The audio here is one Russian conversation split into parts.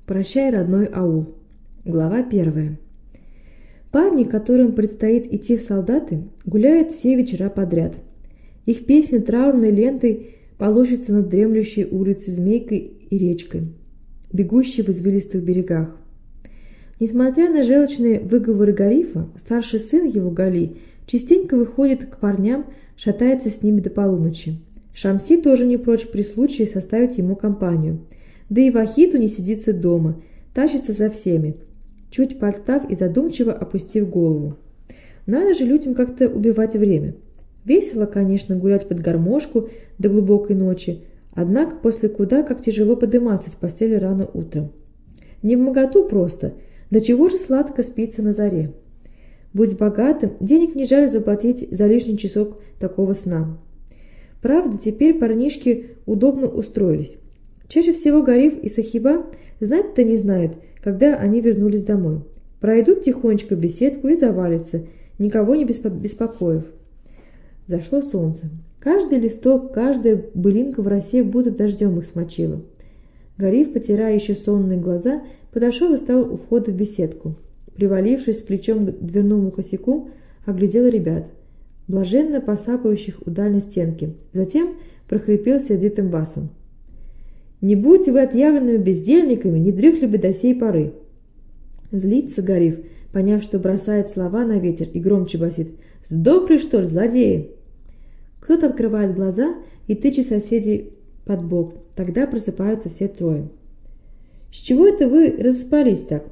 Прощай, родной аул. Глава 1. Парни, которым предстоит идти в солдаты, гуляют все вечера подряд. Их песни траурной лентой полощутся над дремлющей улицей Змейкой и речкой, бегущей в извилистых берегах. Несмотря на желчные выговоры Гарифа, старший сын его, Гали, частенько выходит к парням, шатается с ними до полуночи. Шамси тоже не прочь при случае составить ему компанию. Да и Вахиту не сидится дома, тащится за всеми, чуть подстав и задумчиво опустив голову. Надо же людям как-то убивать время. Весело, конечно, гулять под гармошку до глубокой ночи, однако после куда как тяжело подниматься с постели рано утром. Невмоготу просто, до чего же сладко спится на заре. Будь богатым, денег не жаль заплатить за лишний часок такого сна. Правда, теперь парнишки удобно устроились. Чаще всего Гариф и Сахиба знать-то не знают, когда они вернулись домой. Пройдут тихонечко в беседку и завалятся, никого не беспокоив. Зашло солнце. Каждый листок, каждая былинка в росе будто дождем их смочила. Гариф, потирая еще сонные глаза, подошел и стал у входа в беседку. Привалившись плечом к дверному косяку, оглядел ребят, блаженно посапывающих у дальней стенки. Затем прохрипел сердитым басом: «Не будьте вы отъявленными бездельниками, не дрыхли бы до сей поры!» Злится Гариф, поняв, что бросает слова на ветер, и громче басит: «Сдохли, что ли, злодеи?» Кто-то открывает глаза и тычет соседей под бок. Тогда просыпаются все трое. «С чего это вы разоспались так?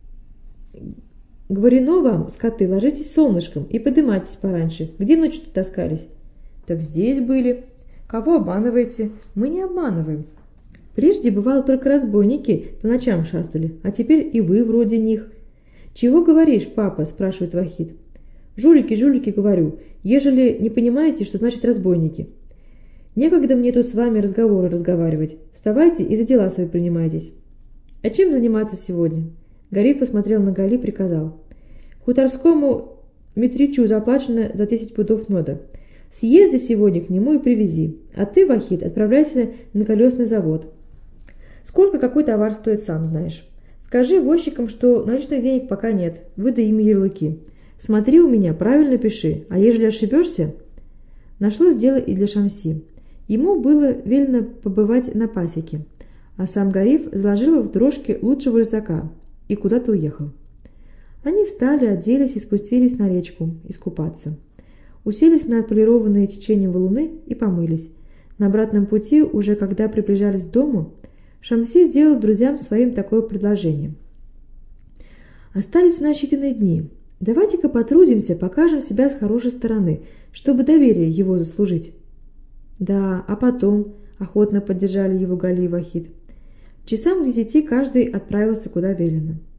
Говорено вам, скоты, ложитесь солнышком и подымайтесь пораньше. Где ночью таскались?» «Так здесь были». «Кого обманываете?» «Мы не обманываем. Прежде, бывало, только разбойники по ночам шастали, а теперь и вы вроде них». «Чего говоришь, папа?» – спрашивает Вахид. «Жулики, жулики, говорю, ежели не понимаете, что значит разбойники. Некогда мне тут с вами разговоры разговаривать. Вставайте и за дела свои принимайтесь». «А чем заниматься сегодня?» Гариф посмотрел на Гали и приказал: «Хуторскому Митричу заплачено за 10 пудов меда. Съезди сегодня к нему и привези. А ты, Вахид, отправляйся на колесный завод. Сколько какой товар стоит, сам знаешь. Скажи возчикам, что наличных денег пока нет, выдай им ярлыки. Смотри у меня, правильно пиши, а ежели ошибешься...» Нашлось дело и для Шамси. Ему было велено побывать на пасеке, а сам Гариф заложил в дрожки лучшего рысака и куда-то уехал. Они встали, оделись и спустились на речку искупаться. Уселись на отполированные течением валуны и помылись. На обратном пути, уже когда приближались к дому, Шамси сделал друзьям своим такое предложение: «Остались у нас считанные дни. Давайте-ка потрудимся, покажем себя с хорошей стороны, чтобы доверие его заслужить». «Да, а потом...» – охотно поддержали его Гали и Вахид. Часам к 10 каждый отправился куда велено.